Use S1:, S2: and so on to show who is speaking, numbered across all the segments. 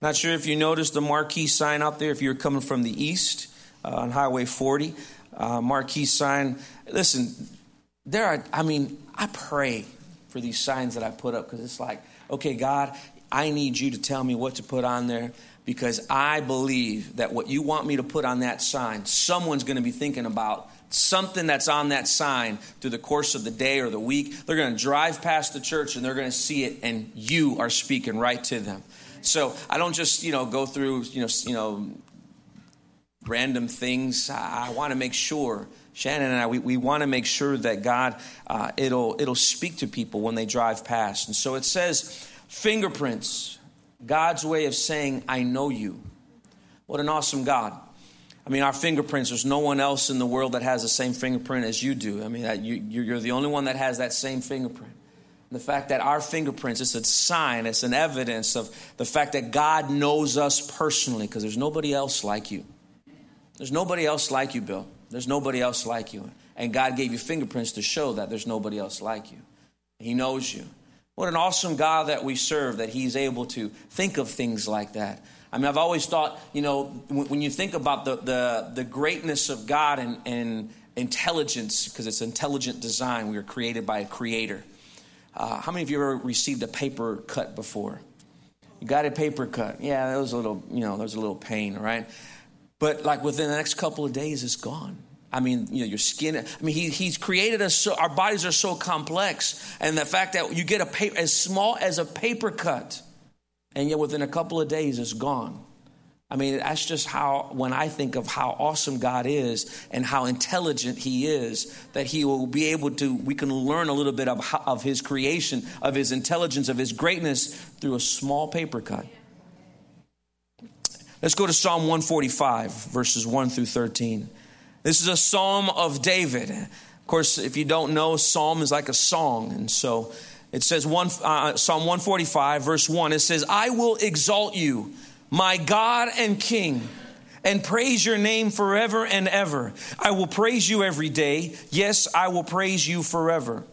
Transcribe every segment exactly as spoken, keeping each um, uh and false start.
S1: Not sure if you noticed the marquee sign out there if you're coming from the east uh, on Highway forty. Uh, marquee sign. Listen, there are, I mean, I pray for these signs that I put up because it's like, okay, God, I need you to tell me what to put on there because I believe that what you want me to put on that sign, someone's going to be thinking about something that's on that sign through the course of the day or the week. They're going to drive past the church and they're going to see it and you are speaking right to them. So I don't just, you know, go through, you know, you know, random things. I, I want to make sure, Shannon and I, we, we want to make sure that God, uh, it'll it'll speak to people when they drive past. And so it says fingerprints, God's way of saying, I know you. What an awesome God. I mean, our fingerprints, there's no one else in the world that has the same fingerprint as you do. I mean, that you, you're the only one that has that same fingerprint. The fact that our fingerprints, it's a sign, it's an evidence of the fact that God knows us personally because there's nobody else like you. There's nobody else like you, Bill. There's nobody else like you. And God gave you fingerprints to show that there's nobody else like you. He knows you. What an awesome God that we serve, that he's able to think of things like that. I mean, I've always thought, you know, when, when you think about the, the, the greatness of God and, and intelligence, because it's intelligent design, we were created by a creator. Uh, how many of you ever received a paper cut before? You got a paper cut. Yeah, that was a little, you know, there was a little pain, right? But like within the next couple of days, it's gone. I mean, you know, your skin. I mean, he, he's created us so our bodies are so complex, and the fact that you get a paper as small as a paper cut, and yet within a couple of days, it's gone. I mean, that's just how, when I think of how awesome God is and how intelligent he is, that he will be able to, we can learn a little bit of, of his creation, of his intelligence, of his greatness through a small paper cut. Let's go to Psalm one forty-five, verses one through thirteen. This is a psalm of David. Of course, if you don't know, psalm is like a song. And so it says, one, uh, Psalm one forty-five, verse one, it says, I will exalt you, my God and King, and praise your name forever and ever. I will praise you every day. Yes, I will praise you forever.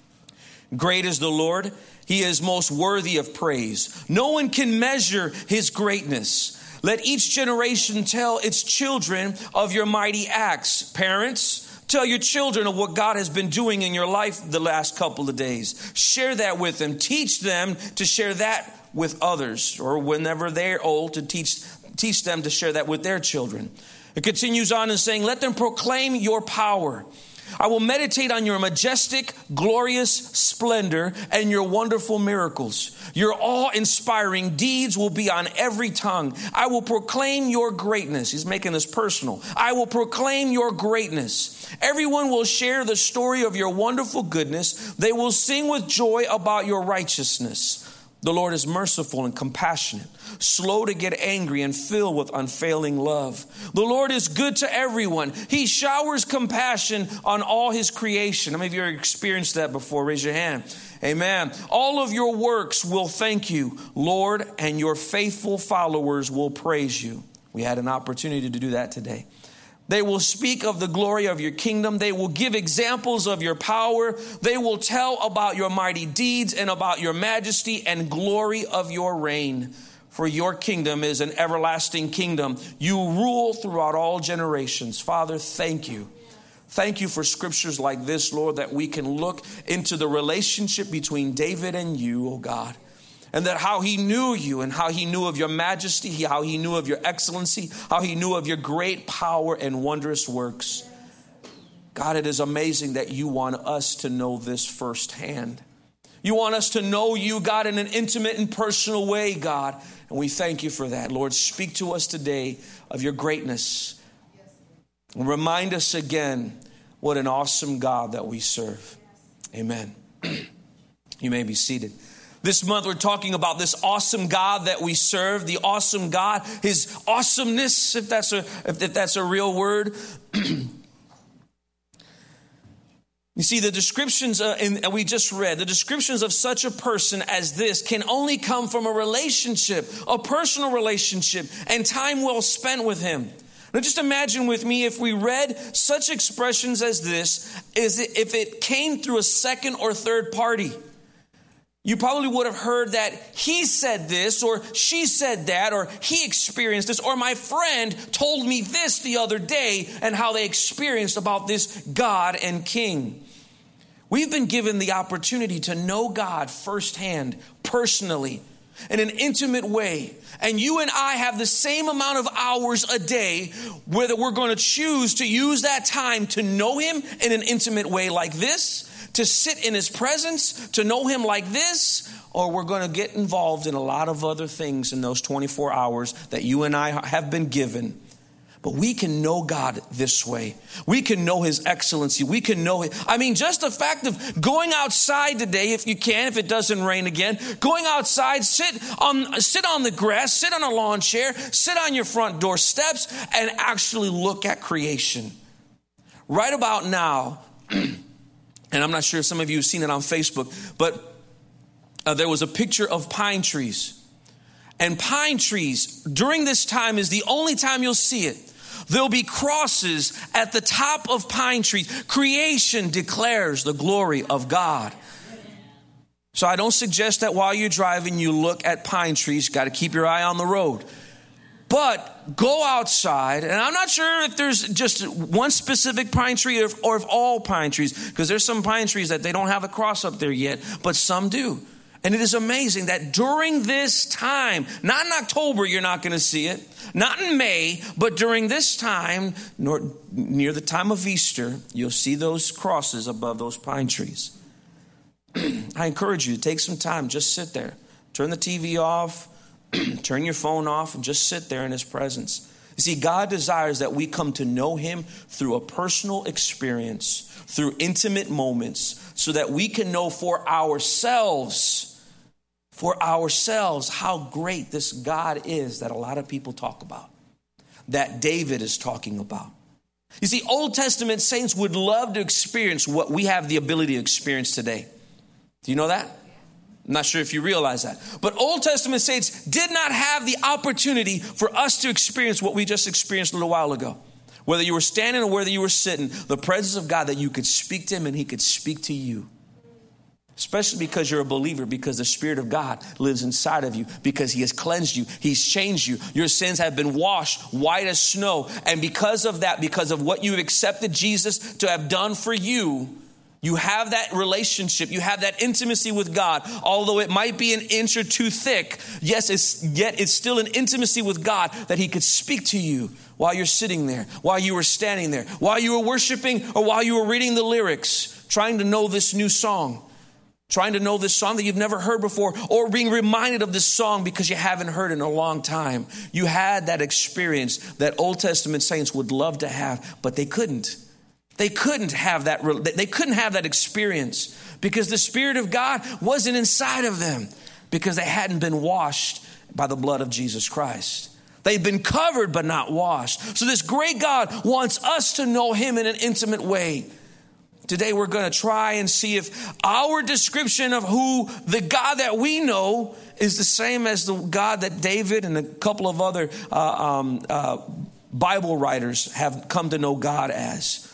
S1: Great is the Lord. He is most worthy of praise. No one can measure his greatness. Let each generation tell its children of your mighty acts. Parents, tell your children of what God has been doing in your life the last couple of days. Share that with them. Teach them to share that with others, or whenever they're old, to teach teach them to share that with their children. It continues on in saying, let them proclaim your power. I will meditate on your majestic, glorious splendor and your wonderful miracles. Your awe-inspiring deeds will be on every tongue. I will proclaim your greatness. He's making this personal. I will proclaim your greatness. Everyone will share the story of your wonderful goodness. They will sing with joy about your righteousness. The Lord is merciful and compassionate, slow to get angry and filled with unfailing love. The Lord is good to everyone. He showers compassion on all his creation. How many of you have experienced that before? Raise your hand. Amen. All of your works will thank you, Lord, and your faithful followers will praise you. We had an opportunity to do that today. They will speak of the glory of your kingdom. They will give examples of your power. They will tell about your mighty deeds and about your majesty and glory of your reign. For your kingdom is an everlasting kingdom. You rule throughout all generations. Father, thank you. Thank you for scriptures like this, Lord, that we can look into the relationship between David and you, oh God. And that how he knew you and how he knew of your majesty, how he knew of your excellency, how he knew of your great power and wondrous works. God, it is amazing that you want us to know this firsthand. You want us to know you, God, in an intimate and personal way, God. And we thank you for that. Lord, speak to us today of your greatness. And remind us again what an awesome God that we serve. Amen. You may be seated. This month we're talking about this awesome God that we serve, the awesome God, his awesomeness, if that's a if, if that's a real word. You see, the descriptions, uh, in, we just read, the descriptions of such a person as this can only come from a relationship, a personal relationship, and time well spent with him. Now just imagine with me if we read such expressions as this, is if it came through a second or third party. You probably would have heard that he said this, or she said that, or he experienced this, or my friend told me this the other day, and how they experienced about this God and King. We've been given the opportunity to know God firsthand, personally, in an intimate way. And you and I have the same amount of hours a day, whether we're going to choose to use that time to know him in an intimate way like this, to sit in his presence, to know him like this, or we're going to get involved in a lot of other things in those twenty-four hours that you and I have been given. But we can know God this way. We can know his excellency. We can know it. I mean, just the fact of going outside today, if you can, if it doesn't rain again, going outside, sit on, sit on the grass, sit on a lawn chair, sit on your front door steps, and actually look at creation. Right about now, and I'm not sure if some of you have seen it on Facebook, but uh, there was a picture of pine trees. And pine trees, during this time, is the only time you'll see it. There'll be crosses at the top of pine trees. Creation declares the glory of God. So I don't suggest that while you're driving, you look at pine trees. You got to keep your eye on the road. But go outside, and I'm not sure if there's just one specific pine tree or if, or if all pine trees, because there's some pine trees that they don't have a cross up there yet, but some do. And it is amazing that during this time, not in October, you're not going to see it, not in May, but during this time, nor, near the time of Easter, you'll see those crosses above those pine trees. I encourage you to take some time, just sit there, turn the T V off, turn your phone off, and just sit there in his presence. You see, God desires that we come to know him through a personal experience, through intimate moments, so that we can know for ourselves, for ourselves, how great this God is that a lot of people talk about, that David is talking about. You see, Old Testament saints would love to experience what we have the ability to experience today. Do you know that? I'm not sure if you realize that. But Old Testament saints did not have the opportunity for us to experience what we just experienced a little while ago. Whether you were standing or whether you were sitting, the presence of God, that you could speak to him and he could speak to you. Especially because you're a believer, because the Spirit of God lives inside of you, because he has cleansed you, he's changed you. Your sins have been washed white as snow. And because of that, because of what you've accepted Jesus to have done for you, you have that relationship, you have that intimacy with God. Although it might be an inch or two thick, yes, it's, yet it's still an intimacy with God that he could speak to you while you're sitting there, while you were standing there, while you were worshiping, or while you were reading the lyrics, trying to know this new song, trying to know this song that you've never heard before, or being reminded of this song because you haven't heard it in a long time. You had that experience that Old Testament saints would love to have, but they couldn't. They couldn't have that. They couldn't have that experience because the Spirit of God wasn't inside of them, because they hadn't been washed by the blood of Jesus Christ. They've been covered but not washed. So this great God wants us to know him in an intimate way. Today we're going to try and see if our description of who the God that we know is the same as the God that David and a couple of other uh, um, uh, Bible writers have come to know God as.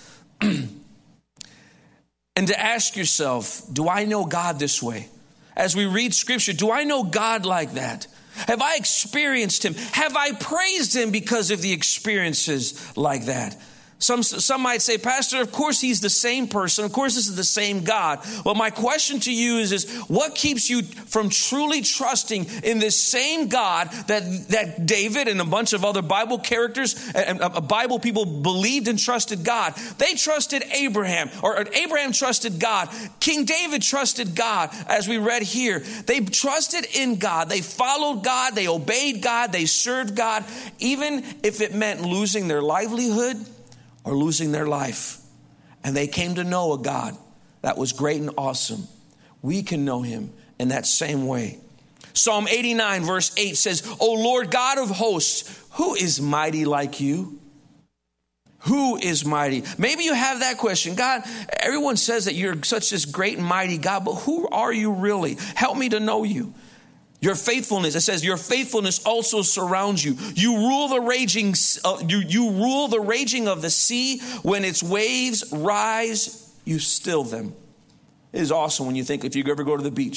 S1: And to ask yourself, do I know God this way? As we read scripture, do I know God like that? Have I experienced him? Have I praised him because of the experiences like that? Some, some might say, Pastor, of course he's the same person. Of course this is the same God. Well, my question to you is, is what keeps you from truly trusting in this same God that, that David and a bunch of other Bible characters and uh, Bible people believed and trusted God? They trusted Abraham, or, or Abraham trusted God. King David trusted God, as we read here. They trusted in God. They followed God. They obeyed God. They served God, even if it meant losing their livelihood or losing their life. And they came to know a God that was great and awesome. We can know him in that same way. Psalm eighty-nine verse eight says, O Lord God of hosts, who is mighty like you? Who is mighty? Maybe you have that question. God, everyone says that you're such this great and mighty God, but who are you really? Help me to know you. Your faithfulness, it says, your faithfulness also surrounds you. You rule the raging, uh, you, you rule the raging of the sea. When its waves rise, you still them. It is awesome when you think, if you ever go to the beach,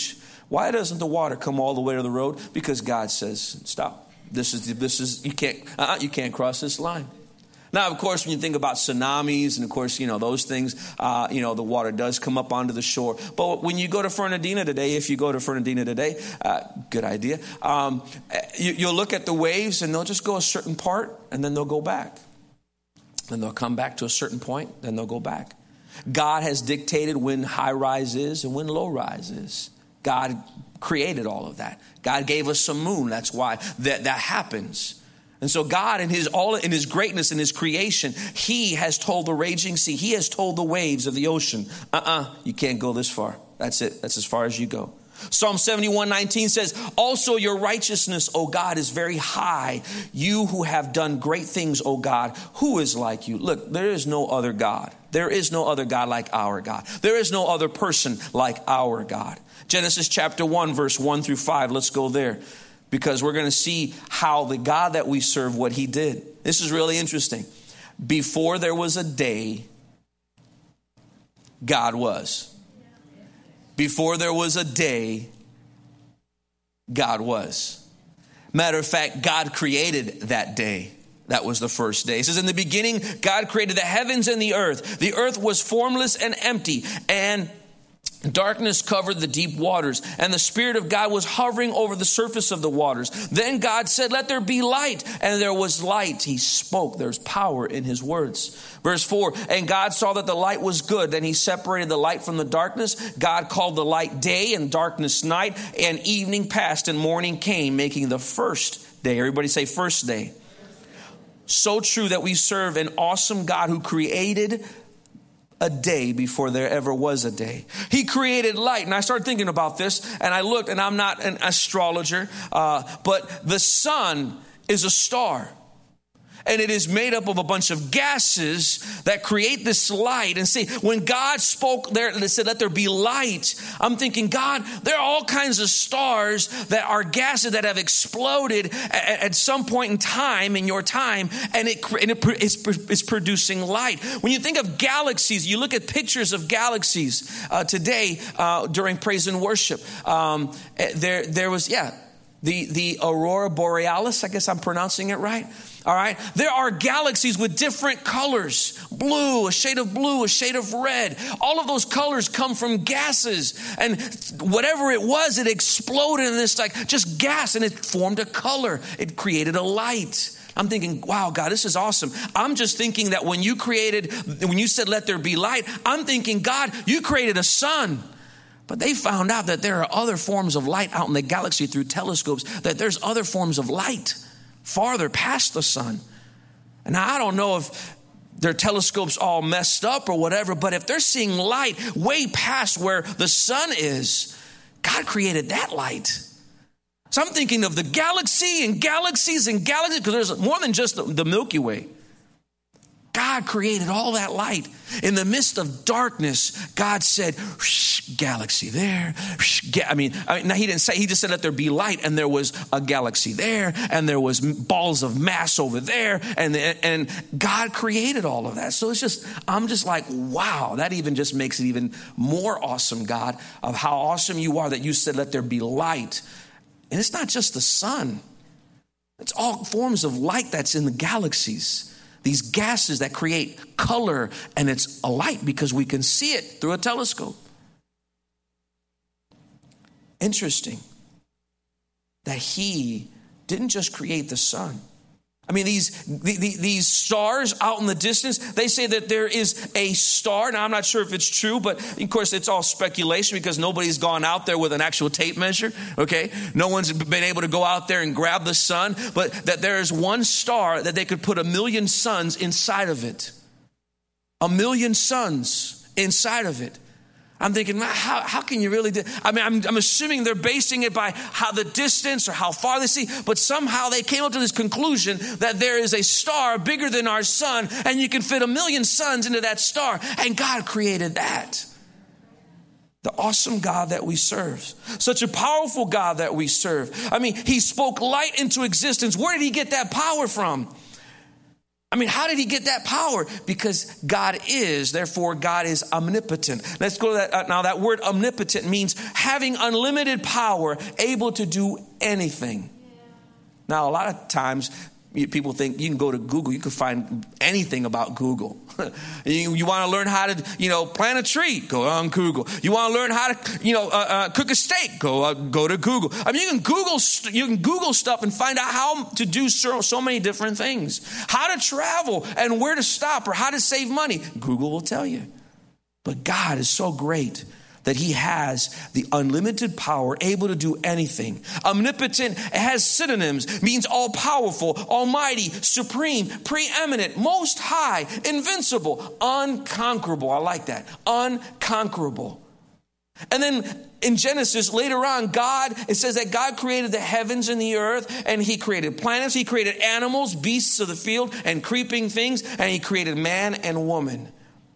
S1: Why doesn't the water come all the way to the road? Because God says, stop. This is, this is, you can't, uh-uh, you can't cross this line. Now, of course, when you think about tsunamis and, of course, you know, those things, uh, you know, the water does come up onto the shore. But when you go to Fernandina today, if you go to Fernandina today, uh, good idea, um, you, you'll look at the waves and they'll just go a certain part and then they'll go back. Then they'll come back to a certain point, then they'll go back. God has dictated when high rise is and when low rise is. God created all of that. God gave us a moon. That's why that, that happens. And so God in his all in his greatness and his creation, he has told the raging sea, he has told the waves of the ocean, uh-uh, you can't go this far. That's it. That's as far as you go. Psalm seventy-one nineteen says, also your righteousness, O God, is very high. You who have done great things, O God, who is like you? Look, there is no other God. There is no other God like our God. There is no other person like our God. Genesis chapter one, verse one through five. Let's go there. Because we're going to see how the God that we serve, what he did. This is really interesting. Before there was a day, God was. Before there was a day, God was. Matter of fact, God created that day. That was the first day. It says, in the beginning, God created the heavens and the earth. The earth was formless and empty, and darkness covered the deep waters, and the Spirit of God was hovering over the surface of the waters. Then God said, let there be light, and there was light. He spoke. There's power in his words. Verse four, and God saw that the light was good. Then he separated the light from the darkness. God called the light day and darkness night, and evening passed and morning came, making the first day. Everybody say first day. So true that we serve an awesome God who created a day before there ever was a day. He created light. And I started thinking about this, and I looked, and I'm not an astrologer, uh, but the sun is a star. And it is made up of a bunch of gases that create this light. And see, when God spoke there and said, let there be light, I'm thinking, God, there are all kinds of stars that are gases that have exploded at, at some point in time, in your time, and it, and it is, is producing light. When you think of galaxies, you look at pictures of galaxies uh, today uh, during praise and worship. Um, there, there was, yeah, the, the Aurora Borealis, I guess I'm pronouncing it right. All right. There are galaxies with different colors, blue, a shade of blue, a shade of red. All of those colors come from gases, and whatever it was, it exploded in this like just gas, and it formed a color. It created a light. I'm thinking, wow, God, this is awesome. I'm just thinking that when you created, when you said, let there be light, I'm thinking, God, you created a sun. But they found out that there are other forms of light out in the galaxy through telescopes, that there's other forms of light farther past the sun. And now I don't know if their telescopes all messed up or whatever, but if they're seeing light way past where the sun is, God created that light. So I'm thinking of the galaxy and galaxies and galaxies, because there's more than just the, the Milky Way. God created all that light. In the midst of darkness, God said, galaxy there. I mean, I mean, now he didn't say, he just said, let there be light. And there was a galaxy there, and there was balls of mass over there. And, and God created all of that. So it's just, I'm just like, wow, that even just makes it even more awesome, God, of how awesome you are that you said, let there be light. And it's not just the sun. It's all forms of light that's in the galaxies. These gases that create color, and it's a light because we can see it through a telescope. Interesting that he didn't just create the sun. I mean, these the, the, these stars out in the distance, they say that there is a star. Now, I'm not sure if it's true, but of course, it's all speculation because nobody's gone out there with an actual tape measure, okay? No one's been able to go out there and grab the sun, but that there is one star that they could put a million suns inside of it. A million suns inside of it. I'm thinking, how, how can you really do? I mean, I'm, I'm assuming they're basing it by how the distance or how far they see, but somehow they came up to this conclusion that there is a star bigger than our sun, and you can fit a million suns into that star, and God created that. The awesome God that we serve. Such a powerful God that we serve. I mean, he spoke light into existence. Where did he get that power from? I mean, how did he get that power? Because God is, therefore God is omnipotent. Let's go to that. Uh, now that word omnipotent means having unlimited power, able to do anything. Now, a lot of times people think you can go to Google, you can find anything about Google. you, you want to learn how to, you know, plant a tree, go on Google. You want to learn how to, you know, uh, uh, cook a steak, go uh, go to Google. I mean, you can Google you can Google stuff and find out how to do so, so many different things. How to travel and where to stop or how to save money. Google will tell you. But God is so great that he has the unlimited power, able to do anything. Omnipotent has synonyms, means all-powerful, almighty, supreme, preeminent, most high, invincible, unconquerable. I like that. Unconquerable. And then in Genesis, later on, God, it says that God created the heavens and the earth, and he created planets, he created animals, beasts of the field, and creeping things, and he created man and woman.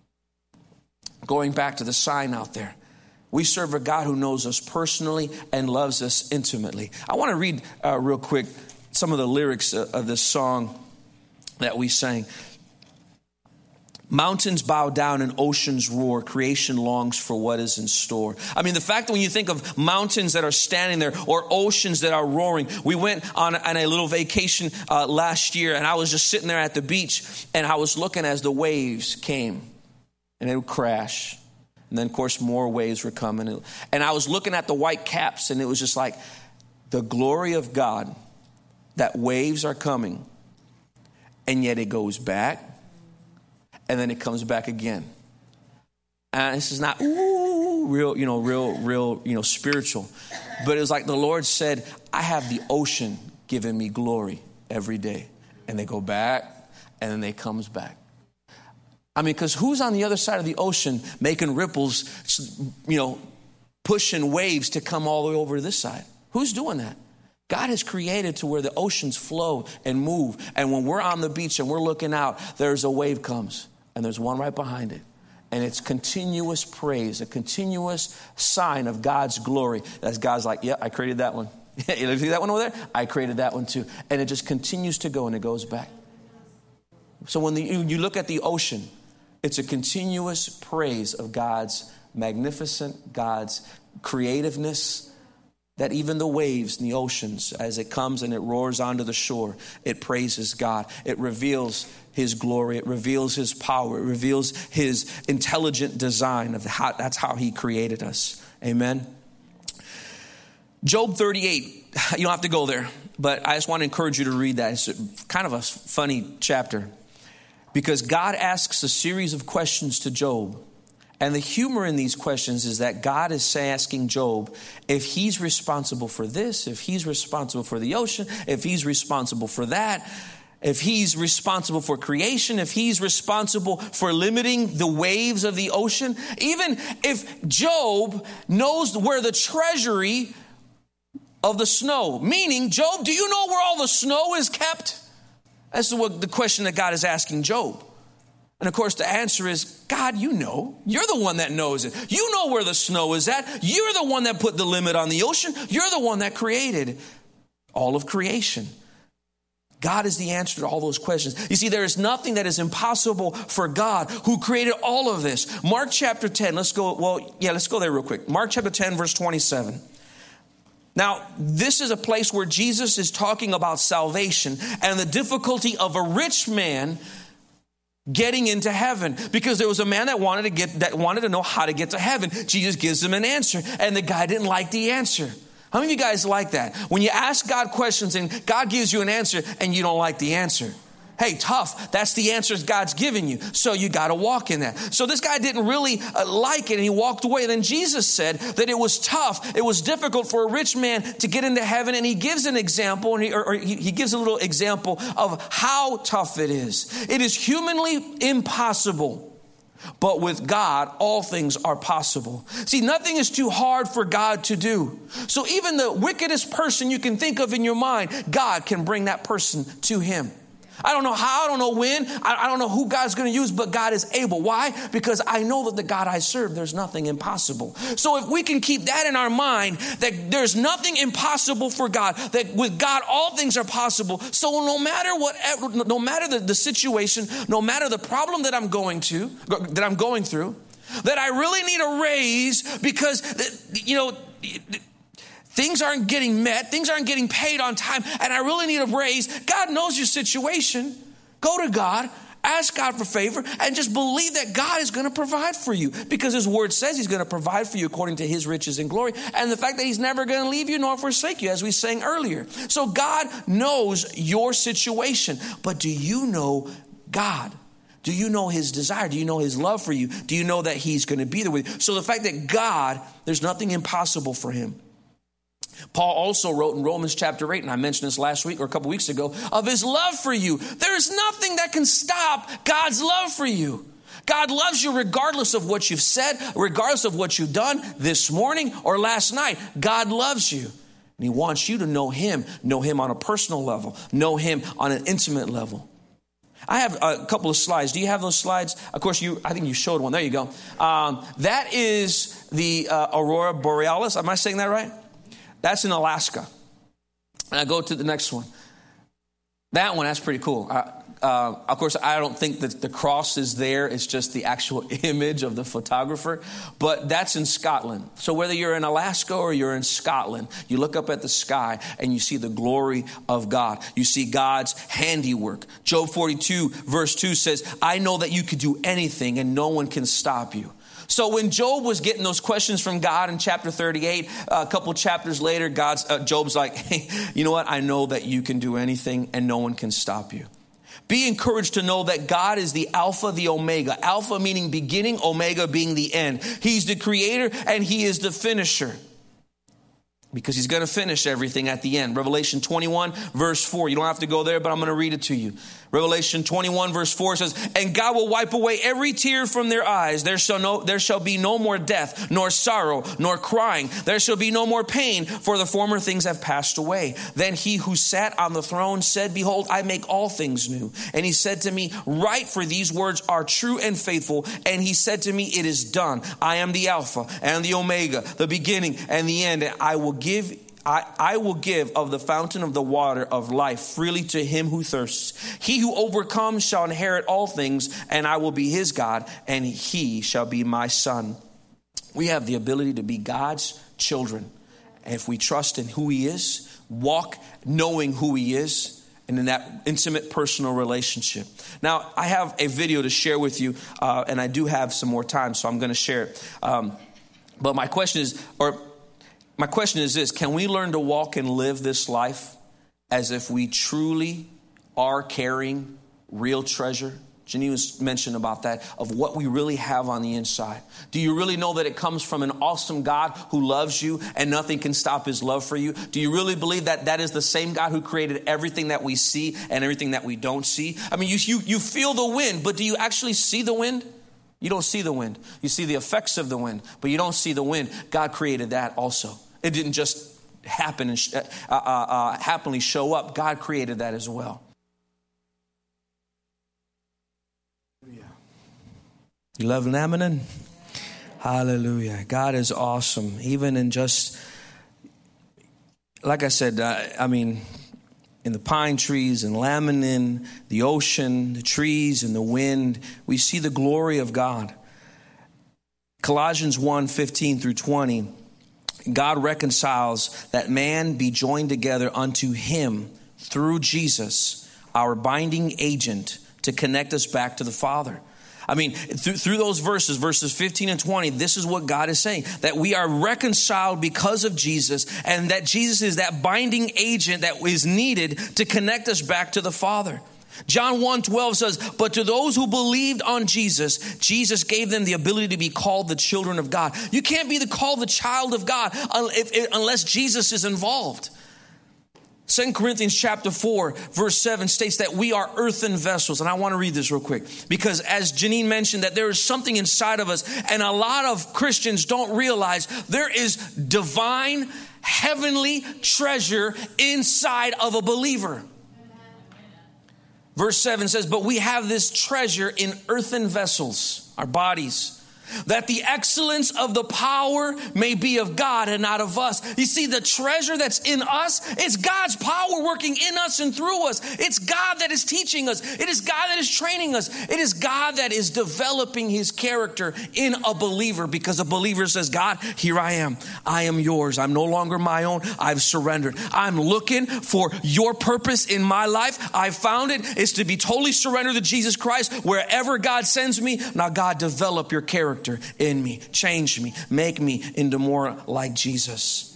S1: Going back to the sign out there. We serve a God who knows us personally and loves us intimately. I want to read uh, real quick some of the lyrics of, of this song that we sang. Mountains bow down and oceans roar. Creation longs for what is in store. I mean, the fact that when you think of mountains that are standing there or oceans that are roaring. We went on, on a little vacation uh, last year, and I was just sitting there at the beach, and I was looking as the waves came, and it would crash. And then, of course, more waves were coming. And I was looking at the white caps, and it was just like the glory of God, that waves are coming, and yet it goes back, and then it comes back again. And this is not, ooh, real, you know, real, real, you know, spiritual. But it was like the Lord said, I have the ocean giving me glory every day. And they go back, and then they comes back. I mean, because who's on the other side of the ocean making ripples, you know, pushing waves to come all the way over to this side? Who's doing that? God has created to where the oceans flow and move. And when we're on the beach and we're looking out, there's a wave comes and there's one right behind it. And it's continuous praise, a continuous sign of God's glory. As God's like, yeah, I created that one. You see that one over there? I created that one too. And it just continues to go and it goes back. So when the, you look at the ocean, it's a continuous praise of God's magnificent, God's creativeness, that even the waves in the oceans, as it comes and it roars onto the shore, it praises God. It reveals his glory. It reveals his power. It reveals his intelligent design of how, that's how he created us. Amen. Job thirty-eight. You don't have to go there, but I just want to encourage you to read that. It's kind of a funny chapter. Because God asks a series of questions to Job. And the humor in these questions is that God is asking Job if he's responsible for this, if he's responsible for the ocean, if he's responsible for that, if he's responsible for creation, if he's responsible for limiting the waves of the ocean. Even if Job knows where the treasury of the snow, meaning, Job, do you know where all the snow is kept? That's what the question that God is asking Job. And of course, the answer is, God, you know. You're the one that knows it. You know where the snow is at. You're the one that put the limit on the ocean. You're the one that created all of creation. God is the answer to all those questions. You see, there is nothing that is impossible for God who created all of this. Mark chapter ten, let's go, well, yeah, let's go there real quick. Mark chapter ten, verse twenty-seven. Now, this is a place where Jesus is talking about salvation and the difficulty of a rich man getting into heaven, because there was a man that wanted to get that wanted to know how to get to heaven. Jesus gives him an answer, and the guy didn't like the answer. How many of you guys like that? When you ask God questions and God gives you an answer and you don't like the answer? Hey, tough. That's the answers God's given you. So you got to walk in that. So this guy didn't really uh, like it, and he walked away. Then Jesus said that it was tough. It was difficult for a rich man to get into heaven. And he gives an example, and he, or, or he, he gives a little example of how tough it is. It is humanly impossible, but with God, all things are possible. See, nothing is too hard for God to do. So even the wickedest person you can think of in your mind, God can bring that person to him. I don't know how, I don't know when, I, I don't know who God's going to use, but God is able. Why? Because I know that the God I serve, there's nothing impossible. So if we can keep that in our mind, that there's nothing impossible for God, that with God all things are possible. So no matter what, no matter the, the situation, no matter the problem that I'm going to, that I'm going through, that I really need a raise because, you know, things aren't getting met. Things aren't getting paid on time. And I really need a raise. God knows your situation. Go to God. Ask God for favor. And just believe that God is going to provide for you. Because his word says he's going to provide for you according to his riches and glory. And the fact that he's never going to leave you nor forsake you, as we sang earlier. So God knows your situation. But do you know God? Do you know his desire? Do you know his love for you? Do you know that he's going to be there with you? So the fact that God, there's nothing impossible for him. Paul also wrote in Romans chapter eight, and I mentioned this last week or a couple weeks ago, of his love for you. There's nothing that can stop God's love for you. God loves you regardless of what you've said, regardless of what you've done this morning or last night. God loves you. And he wants you to know him, know him on a personal level, know him on an intimate level. I have a couple of slides. Do you have those slides? Of course, you. I think you showed one. There you go. Um, that is the uh, Aurora Borealis. Am I saying that right? That's in Alaska. And I go to the next one. That one, that's pretty cool. Uh, uh, of course, I don't think that the cross is there. It's just the actual image of the photographer. But that's in Scotland. So whether you're in Alaska or you're in Scotland, you look up at the sky and you see the glory of God. You see God's handiwork. Job forty-two verse two says, I know that you could do anything and no one can stop you. So when Job was getting those questions from God in chapter thirty-eight, a couple chapters later, God's uh, Job's like, hey, you know what? I know that you can do anything and no one can stop you. Be encouraged to know that God is the Alpha, the Omega. Alpha meaning beginning, Omega being the end. He's the creator and he is the finisher. Because he's going to finish everything at the end. Revelation twenty-one verse four. You don't have to go there, but I'm going to read it to you. Revelation twenty-one verse four says, and God will wipe away every tear from their eyes. There shall no, there shall be no more death, nor sorrow, nor crying. There shall be no more pain, for the former things have passed away. Then he who sat on the throne said, behold, I make all things new. And he said to me, write, for these words are true and faithful. And he said to me, it is done. I am the Alpha and the Omega, the beginning and the end. And I will give I, I will give of the fountain of the water of life freely to him who thirsts. He who overcomes shall inherit all things, and I will be his God, and he shall be my son. We have the ability to be God's children. And if we trust in who he is, walk knowing who he is, and in that intimate personal relationship. Now, I have a video to share with you, uh, and I do have some more time, so I'm going to share it. Um, but my question is, or My question is this: can we learn to walk and live this life as if we truly are carrying real treasure? Janine was mentioned about that, of what we really have on the inside. Do you really know that it comes from an awesome God who loves you and nothing can stop his love for you? Do you really believe that that is the same God who created everything that we see and everything that we don't see? I mean, you, you, you feel the wind, but do you actually see the wind? You don't see the wind. You see the effects of the wind, but you don't see the wind. God created that also. It didn't just happen and sh- uh, uh, uh, happily show up. God created that as well. You love Laminin? Hallelujah. God is awesome. Even in just, like I said, uh, I mean, in the pine trees and Laminin, the ocean, the trees and the wind, we see the glory of God. Colossians one, fifteen through twenty. God reconciles that man be joined together unto him through Jesus, our binding agent, to connect us back to the Father. I mean, through, through those verses, verses fifteen and twenty, this is what God is saying, that we are reconciled because of Jesus, and that Jesus is that binding agent that is needed to connect us back to the Father. John one twelve says, but to those who believed on Jesus, Jesus gave them the ability to be called the children of God. You can't be the, called the child of God if, if, unless Jesus is involved. Second Corinthians chapter four, verse seven states that we are earthen vessels. And I want to read this real quick, because as Janine mentioned, that there is something inside of us, and a lot of Christians don't realize there is divine, heavenly treasure inside of a believer. Verse seven says, but we have this treasure in earthen vessels, our bodies, that the excellence of the power may be of God and not of us. You see, the treasure that's in us, it's God's power working in us and through us. It's God that is teaching us. It is God that is training us. It is God that is developing his character in a believer, because a believer says, God, here I am. I am yours. I'm no longer my own. I've surrendered. I'm looking for your purpose in my life. I found it. It's to be totally surrendered to Jesus Christ wherever God sends me. Now, God, develop your character in me, change me, make me into more like Jesus.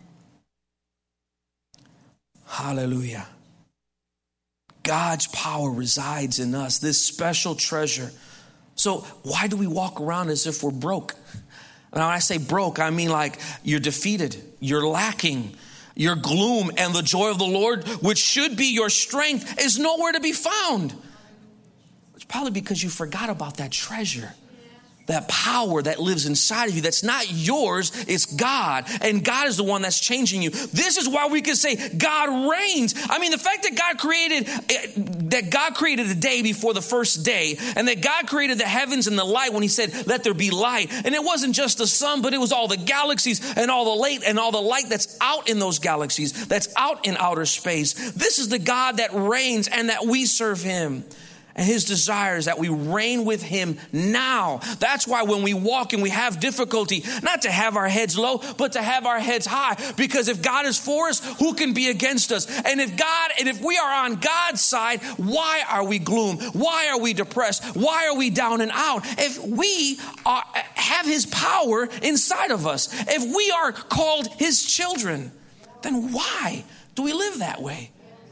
S1: Hallelujah. God's power resides in us, this special treasure. So why do we walk around as if we're broke? Now, when I say broke, I mean like you're defeated, you're lacking, your gloom, and the joy of the Lord, which should be your strength, is nowhere to be found. It's probably because you forgot about that treasure. That power that lives inside of you, that's not yours, it's God. And God is the one that's changing you. This is why we can say God reigns. I mean, the fact that God created, that God created the day before the first day, and that God created the heavens and the light when he said, let there be light. And it wasn't just the sun, but it was all the galaxies and all the light and all the light that's out in those galaxies, that's out in outer space. This is the God that reigns, and that we serve him. And his desire is that we reign with him now. That's why when we walk and we have difficulty, not to have our heads low, but to have our heads high. Because if God is for us, who can be against us? And if God, and if we are on God's side, why are we gloom? Why are we depressed? Why are we down and out? If we are, have his power inside of us, if we are called his children, then why do we live that way?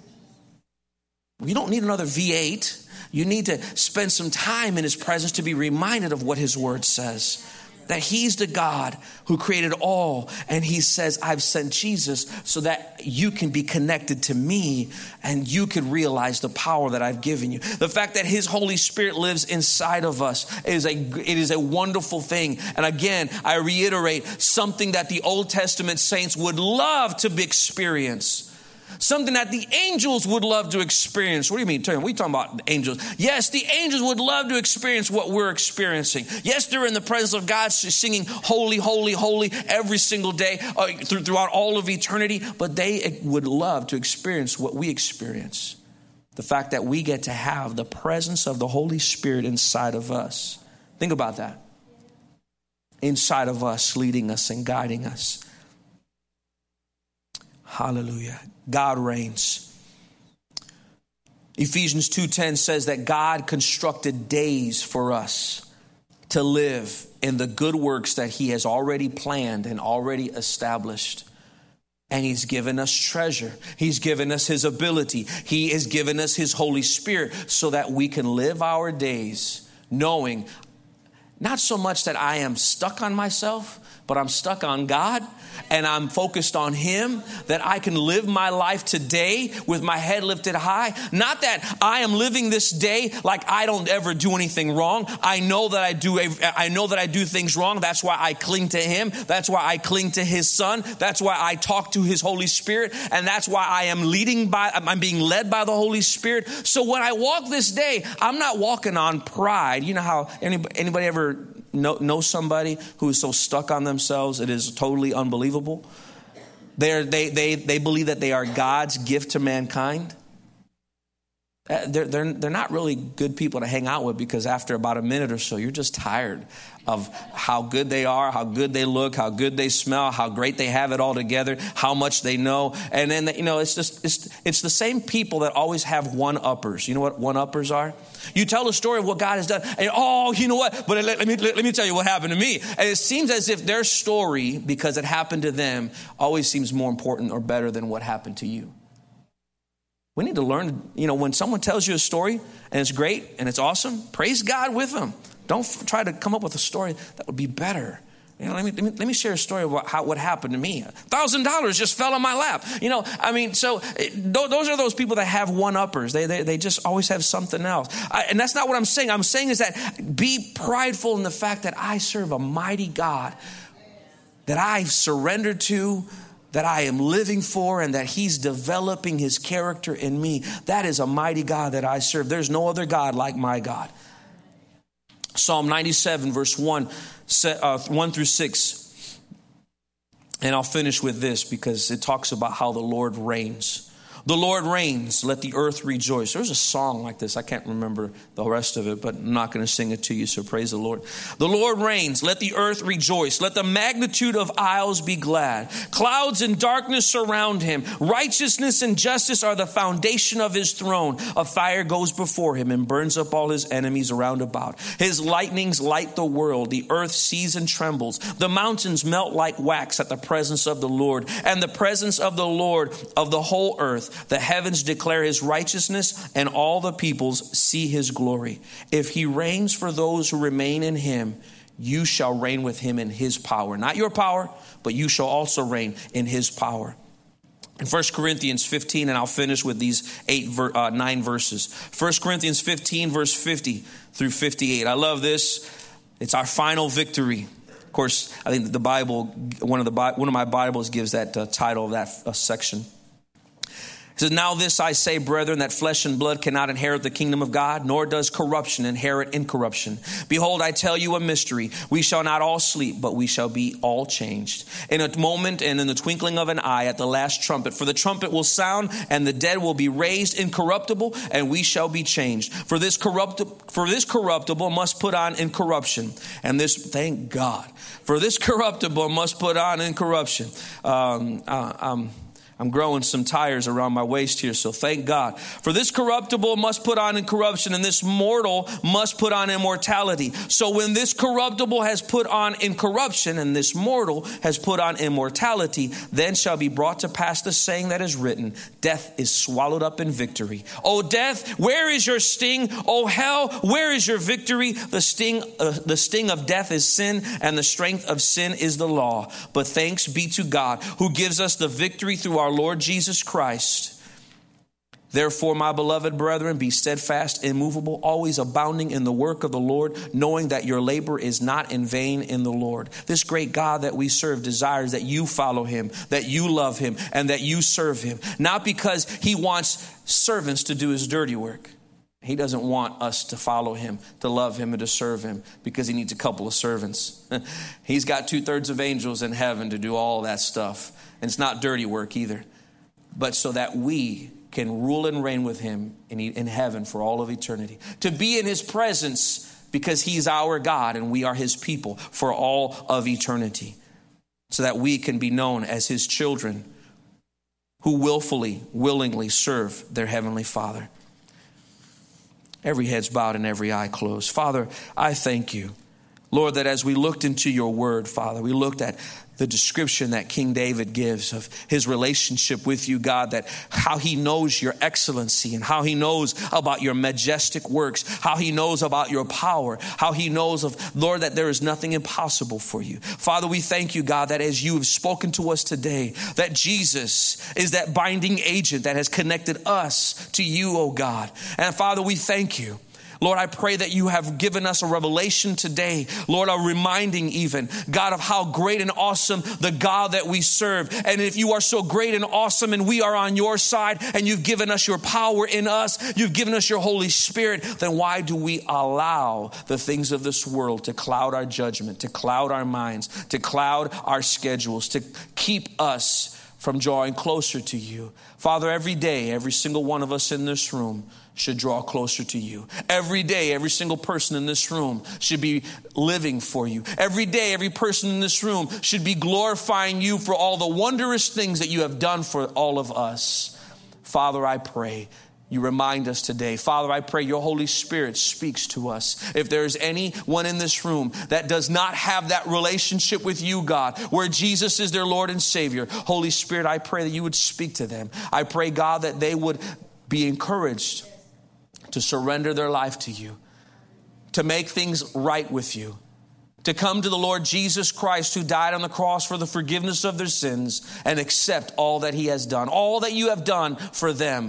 S1: We don't need another V eight. You need to spend some time in his presence to be reminded of what his word says. That he's the God who created all. And he says, I've sent Jesus so that you can be connected to me and you can realize the power that I've given you. The fact that his Holy Spirit lives inside of us is a, it is a wonderful thing. And again, I reiterate, something that the Old Testament saints would love to experience. Something that the angels would love to experience. What do you mean? What are you talking about, angels? Yes, the angels would love to experience what we're experiencing. Yes, they're in the presence of God singing holy, holy, holy every single day uh, throughout all of eternity. But they would love to experience what we experience. The fact that we get to have the presence of the Holy Spirit inside of us. Think about that. Inside of us, leading us and guiding us. Hallelujah. God reigns. Ephesians two ten says that God constructed days for us to live in the good works that he has already planned and already established. And he's given us treasure. He's given us his ability. He has given us his Holy Spirit so that we can live our days knowing not so much that I am stuck on myself, but I'm stuck on God and I'm focused on him, that I can live my life today with my head lifted high. Not that I am living this day like I don't ever do anything wrong. I know that I do, I know that I do things wrong. That's why I cling to him. That's why I cling to his son. That's why I talk to his Holy Spirit. And that's why I am leading by, I'm being led by the Holy Spirit. So when I walk this day, I'm not walking on pride. You know how anybody, anybody ever Know, know somebody who is so stuck on themselves, it is totally unbelievable. They're, they they they believe that they are God's gift to mankind. They're, they're, they're not really good people to hang out with, because after about a minute or so, you're just tired of how good they are, how good they look, how good they smell, how great they have it all together, how much they know. And then, you know, it's just, it's, it's the same people that always have one-uppers. You know what one-uppers are? You tell a story of what God has done, and oh, you know what? But let, let me let, let me tell you what happened to me. And it seems as if their story, because it happened to them, always seems more important or better than what happened to you. We need to learn, you know, when someone tells you a story and it's great and it's awesome, praise God with them. Don't f- try to come up with a story that would be better. You know, let me, let me, let me share a story about how, what happened to me. A thousand dollars just fell on my lap. You know, I mean, so it, th- those are those people that have one-uppers. They, they, they just always have something else. I, and that's not what I'm saying. I'm saying is that be prideful in the fact that I serve a mighty God that I've surrendered to, that I am living for and that he's developing his character in me. That is a mighty God that I serve. There's no other God like my God. Psalm ninety-seven, verse one, uh, one through six. And I'll finish with this because it talks about how the Lord reigns. The Lord reigns, let the earth rejoice. There's a song like this. I can't remember the rest of it, but I'm not going to sing it to you, so praise the Lord. The Lord reigns, let the earth rejoice. Let the magnitude of isles be glad. Clouds and darkness surround him. Righteousness and justice are the foundation of his throne. A fire goes before him and burns up all his enemies around about. His lightnings light the world. The earth sees and trembles. The mountains melt like wax at the presence of the Lord, and the presence of the Lord of the whole earth. The heavens declare his righteousness, and all the peoples see his glory. If he reigns for those who remain in him, you shall reign with him in his power. Not your power, but you shall also reign in his power. In First Corinthians fifteen, and I'll finish with these eight, uh, nine verses. First Corinthians fifteen, verse fifty through fifty-eight. I love this. It's our final victory. Of course, I think the Bible, one of the one of my Bibles gives that uh, title of that uh, section. It says, now this I say, brethren, that flesh and blood cannot inherit the kingdom of God, nor does corruption inherit incorruption. Behold, I tell you a mystery. We shall not all sleep, but we shall be all changed. In a moment and in the twinkling of an eye at the last trumpet. For the trumpet will sound, and the dead will be raised incorruptible, and we shall be changed. For this corruptible, for this corruptible must put on incorruption. And this, thank God, for this corruptible must put on incorruption. Um, uh, um, I'm growing some tires around my waist here, so thank God. For this corruptible must put on incorruption, and this mortal must put on immortality. So when this corruptible has put on incorruption, and this mortal has put on immortality, then shall be brought to pass the saying that is written, death is swallowed up in victory. O death, where is your sting? O hell, where is your victory? The sting, uh, the sting of death is sin, and the strength of sin is the law. But thanks be to God, who gives us the victory through our Lord Jesus Christ. Therefore, my beloved brethren, be steadfast, immovable, always abounding in the work of the Lord, knowing that your labor is not in vain in the Lord. This great God that we serve desires that you follow him, that you love him, and that you serve him. Not because he wants servants to do his dirty work. He doesn't want us to follow him, to love him, and to serve him because he needs a couple of servants. He's got two thirds of angels in heaven to do all that stuff. And it's not dirty work either. But so that we can rule and reign with him in, in heaven for all of eternity. To be in his presence because he's our God and we are his people for all of eternity. So that we can be known as his children who willfully, willingly serve their heavenly Father. Every head's bowed and every eye closed. Father, I thank you, Lord, that as we looked into your word, Father, we looked at the description that King David gives of his relationship with you, God, that how he knows your excellency and how he knows about your majestic works, how he knows about your power, how he knows of, Lord, that there is nothing impossible for you. Father, we thank you, God, that as you have spoken to us today, that Jesus is that binding agent that has connected us to you, oh God. And Father, we thank you. Lord, I pray that you have given us a revelation today. Lord, a reminding even, God, of how great and awesome the God that we serve. And if you are so great and awesome and we are on your side and you've given us your power in us, you've given us your Holy Spirit, then why do we allow the things of this world to cloud our judgment, to cloud our minds, to cloud our schedules, to keep us from drawing closer to you? Father, every day, every single one of us in this room should draw closer to you. Every day, every single person in this room should be living for you. Every day, every person in this room should be glorifying you for all the wondrous things that you have done for all of us. Father, I pray you remind us today. Father, I pray your Holy Spirit speaks to us. If there is anyone in this room that does not have that relationship with you, God, where Jesus is their Lord and Savior, Holy Spirit, I pray that you would speak to them. I pray, God, that they would be encouraged to surrender their life to you, to make things right with you, to come to the Lord Jesus Christ who died on the cross for the forgiveness of their sins and accept all that he has done, all that you have done for them.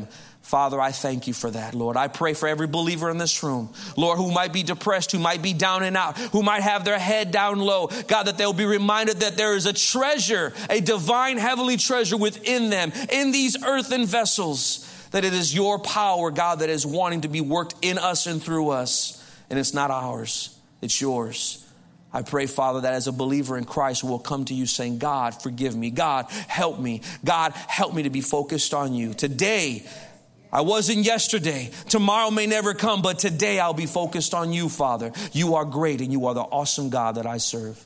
S1: Father, I thank you for that, Lord. I pray for every believer in this room, Lord, who might be depressed, who might be down and out, who might have their head down low. God, that they'll be reminded that there is a treasure, a divine heavenly treasure within them, in these earthen vessels, that it is your power, God, that is wanting to be worked in us and through us. And it's not ours, it's yours. I pray, Father, that as a believer in Christ, we'll come to you saying, God, forgive me. God, help me. God, help me to be focused on you. Today, I wasn't yesterday. Tomorrow may never come, but today I'll be focused on you, Father. You are great and you are the awesome God that I serve.